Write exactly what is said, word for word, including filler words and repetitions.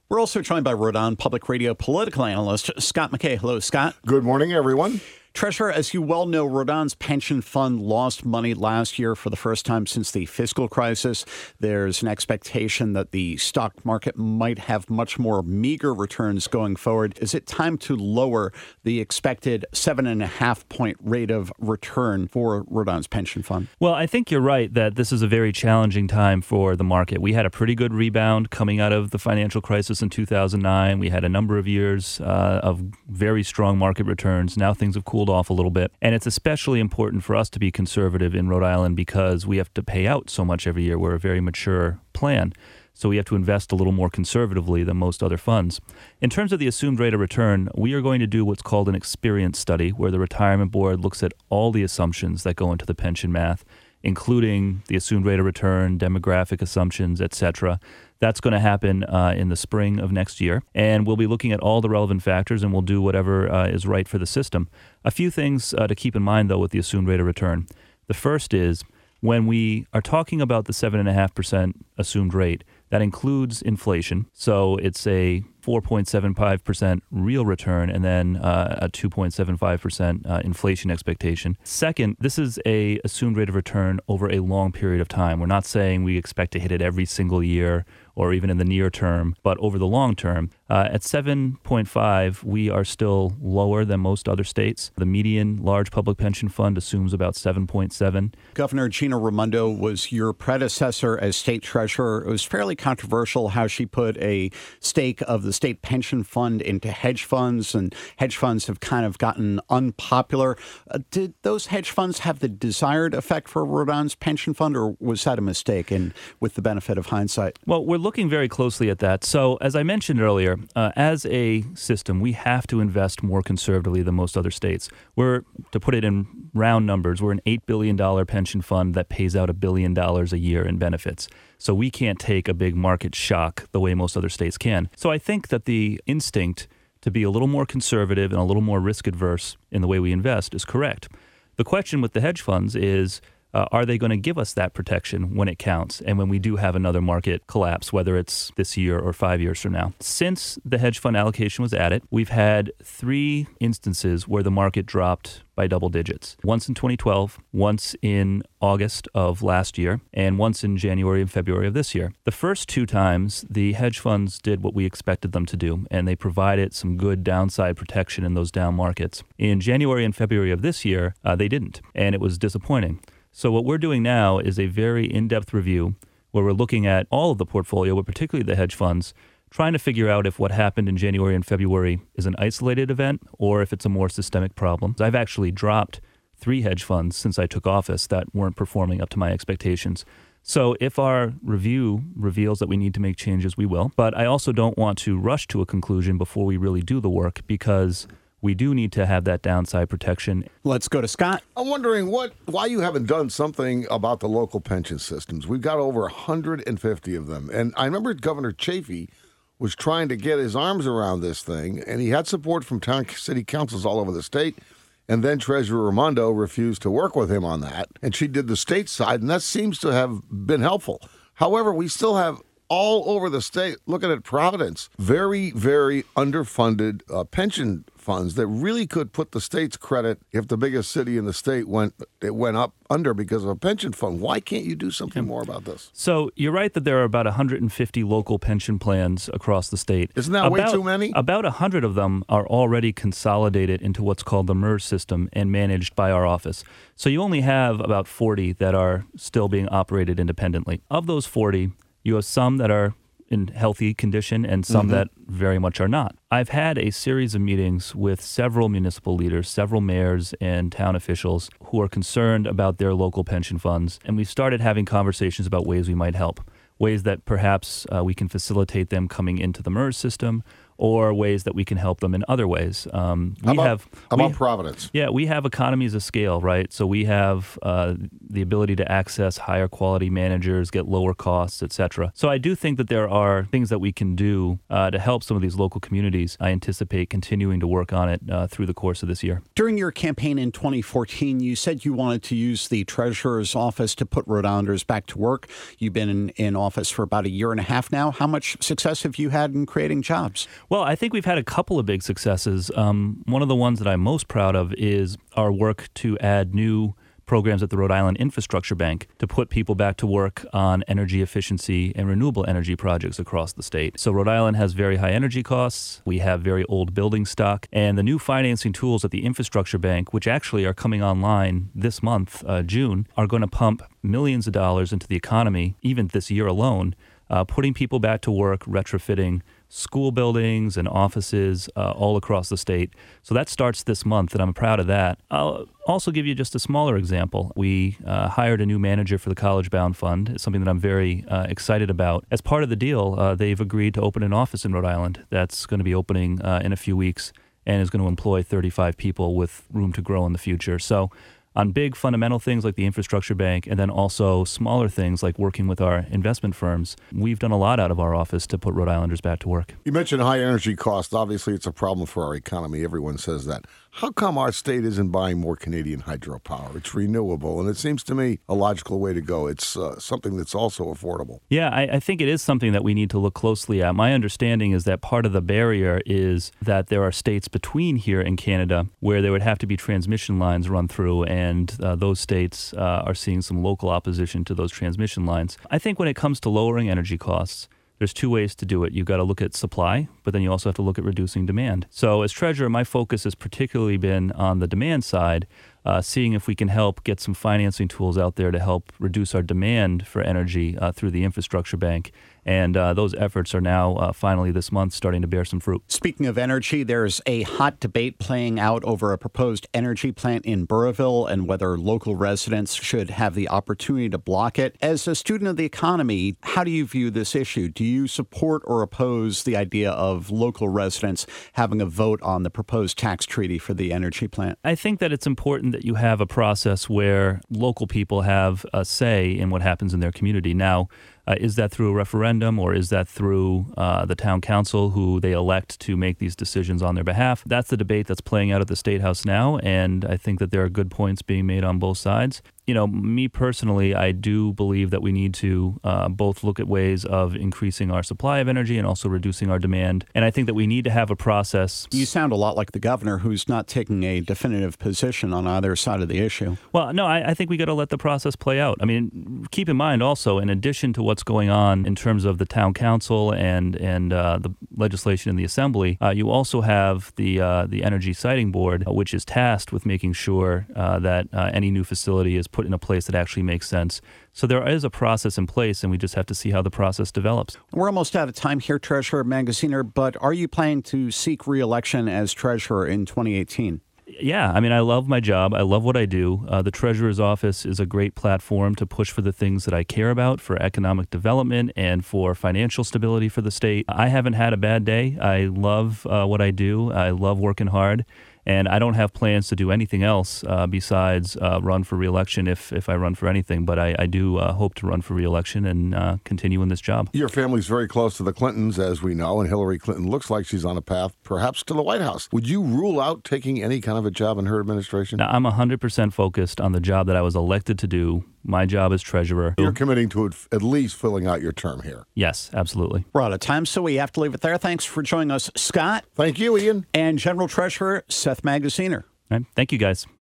We're also joined by Rhode Island Public Radio political analyst Scott McKay. Hello, Scott. Good morning, everyone. Treasurer, as you well know, Rhode Island's pension fund lost money last year for the first time since the fiscal crisis. There's an expectation that the stock market might have much more meager returns going forward. Is it time to lower the expected seven and a half point rate of return for Rhode Island's pension fund? Well, I think you're right that this is a very challenging time for the market. We had a pretty good rebound coming out of the financial crisis in two thousand nine. We had a number of years uh, of very strong market returns. Now things have cooled off a little bit. And it's especially important for us to be conservative in Rhode Island because we have to pay out so much every year. We're a very mature plan. So we have to invest a little more conservatively than most other funds. In terms of the assumed rate of return, we are going to do what's called an experience study, where the retirement board looks at all the assumptions that go into the pension math, including the assumed rate of return, demographic assumptions, et cetera. That's going to happen uh, in the spring of next year. And we'll be looking at all the relevant factors, and we'll do whatever uh, is right for the system. A few things uh, to keep in mind, though, with the assumed rate of return. The first is when we are talking about the seven point five percent assumed rate, that includes inflation. So it's a four point seven five percent real return and then uh, a two point seven five percent uh, inflation expectation. Second, this is a assumed rate of return over a long period of time. We're not saying we expect to hit it every single year or even in the near term, but over the long term. Uh, at seven point five, we are still lower than most other states. The median large public pension fund assumes about seven point seven. Governor Gina Raimondo was your predecessor as state treasurer. It was fairly controversial how she put a stake of the state pension fund into hedge funds, and hedge funds have kind of gotten unpopular. Uh, did those hedge funds have the desired effect for Rhode Island's pension fund, or was that a mistake, and with the benefit of hindsight? Well, we're looking very closely at that. So as I mentioned earlier, uh, as a system, we have to invest more conservatively than most other states. We're, to put it in round numbers, we're an eight billion dollars pension fund that pays out a billion dollars a year in benefits. So we can't take a big market shock the way most other states can. So I think that the instinct to be a little more conservative and a little more risk adverse in the way we invest is correct. The question with the hedge funds is, Uh, are they going to give us that protection when it counts and when we do have another market collapse, whether it's this year or five years from now? Since the hedge fund allocation was added, we've had three instances where the market dropped by double digits. Once in twenty twelve, once in August of last year, and once in January and February of this year. The first two times, the hedge funds did what we expected them to do, and they provided some good downside protection in those down markets. In January and February of this year, uh, they didn't, and it was disappointing. So what we're doing now is a very in-depth review where we're looking at all of the portfolio, but particularly the hedge funds, trying to figure out if what happened in January and February is an isolated event or if it's a more systemic problem. I've actually dropped three hedge funds since I took office that weren't performing up to my expectations. So if our review reveals that we need to make changes, we will. But I also don't want to rush to a conclusion before we really do the work, because we do need to have that downside protection. Let's go to Scott. I'm wondering what why you haven't done something about the local pension systems. We've got over one hundred fifty of them. And I remember Governor Chafee was trying to get his arms around this thing, and he had support from town city councils all over the state. And then Treasurer Raimondo refused to work with him on that. And she did the state side, and that seems to have been helpful. However, we still have all over the state, looking at Providence, very, very underfunded uh, pension funds that really could put the state's credit if the biggest city in the state went it went up under because of a pension fund. Why can't you do something more about this? So you're right that there are about one hundred fifty local pension plans across the state. Isn't that about, way too many? About one hundred of them are already consolidated into what's called the MERS system and managed by our office. So you only have about forty that are still being operated independently. Of those forty, you have some that are in healthy condition and some mm-hmm. that very much are not. I've had a series of meetings with several municipal leaders, several mayors and town officials who are concerned about their local pension funds, and we've started having conversations about ways we might help, ways that perhaps uh, we can facilitate them coming into the MERS system, or ways that we can help them in other ways. Um, we How about, have how about we, Providence? Yeah, we have economies of scale, right? So we have uh, the ability to access higher quality managers, get lower costs, et cetera. So I do think that there are things that we can do uh, to help some of these local communities. I anticipate continuing to work on it uh, through the course of this year. During your campaign in twenty fourteen, you said you wanted to use the Treasurer's office to put Rhode Islanders back to work. You've been in, in office for about a year and a half now. How much success have you had in creating jobs? Well, I think we've had a couple of big successes. Um, one of the ones that I'm most proud of is our work to add new programs at the Rhode Island Infrastructure Bank to put people back to work on energy efficiency and renewable energy projects across the state. So Rhode Island has very high energy costs. We have very old building stock. And the new financing tools at the Infrastructure Bank, which actually are coming online this month, uh, June, are going to pump millions of dollars into the economy, even this year alone, uh, putting people back to work, retrofitting school buildings and offices uh, all across the state. So that starts this month, and I'm proud of that. I'll also give you just a smaller example. We uh, hired a new manager for the College Bound Fund. It's something that I'm very uh, excited about. As part of the deal, uh, they've agreed to open an office in Rhode Island that's going to be opening uh, in a few weeks and is going to employ thirty-five people with room to grow in the future. So on big fundamental things like the Infrastructure Bank, and then also smaller things like working with our investment firms, we've done a lot out of our office to put Rhode Islanders back to work. You mentioned high energy costs. Obviously, it's a problem for our economy. Everyone says that. How come our state isn't buying more Canadian hydropower? It's renewable, and it seems to me a logical way to go. It's uh, something that's also affordable. Yeah, I, I think it is something that we need to look closely at. My understanding is that part of the barrier is that there are states between here and Canada where there would have to be transmission lines run through, and uh, those states uh, are seeing some local opposition to those transmission lines. I think when it comes to lowering energy costs, there's two ways to do it. You've got to look at supply, but then you also have to look at reducing demand. So as treasurer, my focus has particularly been on the demand side, uh, seeing if we can help get some financing tools out there to help reduce our demand for energy uh, through the Infrastructure Bank. And uh, those efforts are now uh, finally this month starting to bear some fruit. Speaking of energy, there's a hot debate playing out over a proposed energy plant in Burrillville and whether local residents should have the opportunity to block it. As a student of the economy, how do you view this issue? Do you support or oppose the idea of local residents having a vote on the proposed tax treaty for the energy plant? I think that it's important that you have a process where local people have a say in what happens in their community. Now, Uh, is that through a referendum, or is that through uh, the town council who they elect to make these decisions on their behalf? That's the debate that's playing out at the State House now, and I think that there are good points being made on both sides. You know, me personally, I do believe that we need to uh, both look at ways of increasing our supply of energy and also reducing our demand. And I think that we need to have a process. You sound a lot like the governor, who's not taking a definitive position on either side of the issue. Well, no, I, I think we got to let the process play out. I mean, keep in mind also, in addition to what's going on in terms of the town council and and uh, the legislation in the assembly, uh, you also have the uh, the Energy Siting Board, uh, which is tasked with making sure uh, that uh, any new facility is put in a place that actually makes sense. So there is a process in place, and we just have to see how the process develops. We're almost out of time here, Treasurer Magaziner, but are you planning to seek re-election as treasurer in twenty eighteen? Yeah, I mean, I love my job. I love what I do. Uh, the Treasurer's Office is a great platform to push for the things that I care about, for economic development and for financial stability for the state. I haven't had a bad day. I love uh, what I do. I love working hard. And I don't have plans to do anything else uh, besides uh, run for re-election if, if I run for anything. But I, I do uh, hope to run for re-election and uh, continue in this job. Your family's very close to the Clintons, as we know, and Hillary Clinton looks like she's on a path perhaps to the White House. Would you rule out taking any kind of a job in her administration? Now, I'm one hundred percent focused on the job that I was elected to do. My job as treasurer. You're committing to at least filling out your term here. Yes, absolutely. We're out of time, so we have to leave it there. Thanks for joining us, Scott. Thank you, Ian. And General Treasurer Seth Magaziner. All right. Thank you, guys.